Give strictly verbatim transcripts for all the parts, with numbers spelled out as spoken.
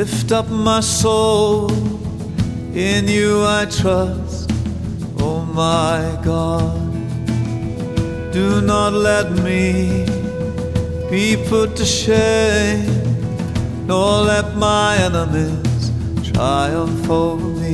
lift up my soul, in you I trust, oh my God. Do not let me be put to shame, nor let my enemies triumph over me.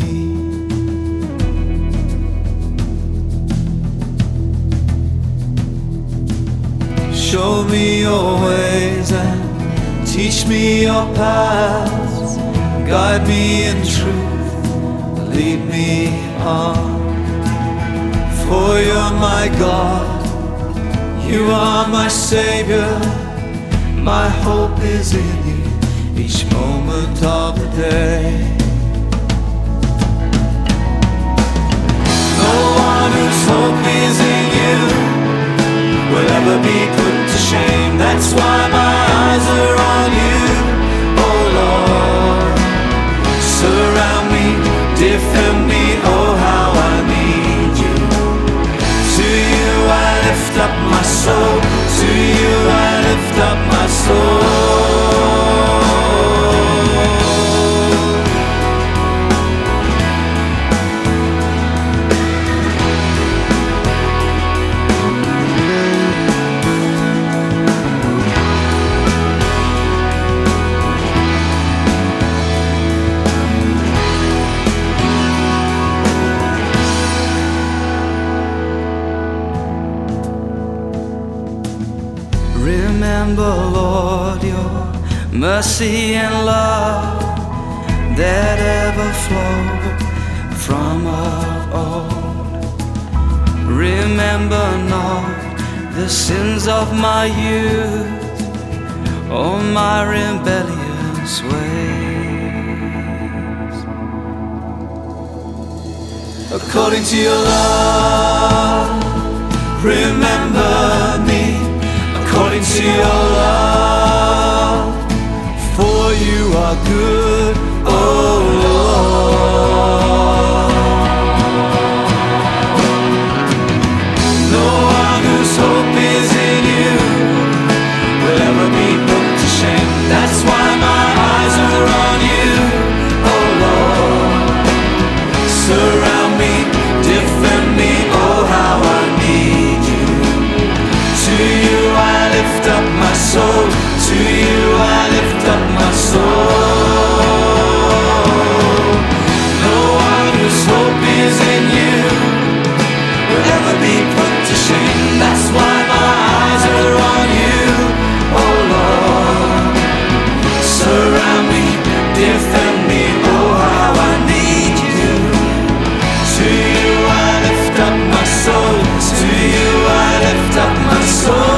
Show me your ways and teach me your paths. Guide me in truth, lead me on. For you're my God, you are my Savior. My hope is in you each moment of the day. No one whose hope is in you will ever be put to shame. That's why my eyes are on you, oh Lord. Surround me, defend me, oh how I need you. To you I lift up my soul, to you I lift up my soul. Remember, Lord, your mercy and love that ever flowed from of old. Remember not the sins of my youth, or my rebellious ways. According to your love, remember me. According to your love, for you are good, oh Lord. No one whose hope is in you will ever be put to shame. That's why my eyes are on you, oh Lord. Surround me, defend me, oh how I need you. To you I lift up my soul, to you I lift up my soul. No one whose hope is in you will ever be put to shame. That's why my eyes are on you, oh Lord. Surround me, defend me, oh how I need you. To you I lift up my soul, to you I lift up my soul.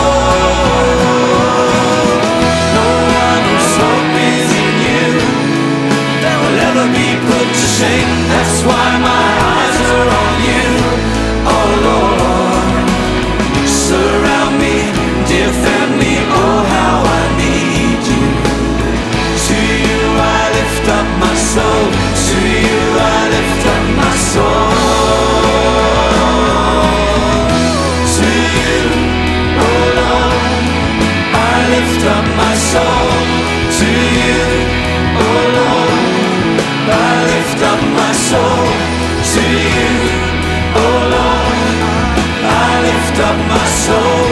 That's why my eyes are on you, oh Lord. Surround me, defend me, oh how I need you. To you I lift up my soul, to you I lift up my soul. To you, oh Lord, I lift up my soul. To you, oh Lord, I lift up my soul. To you, oh Lord, I lift up my soul.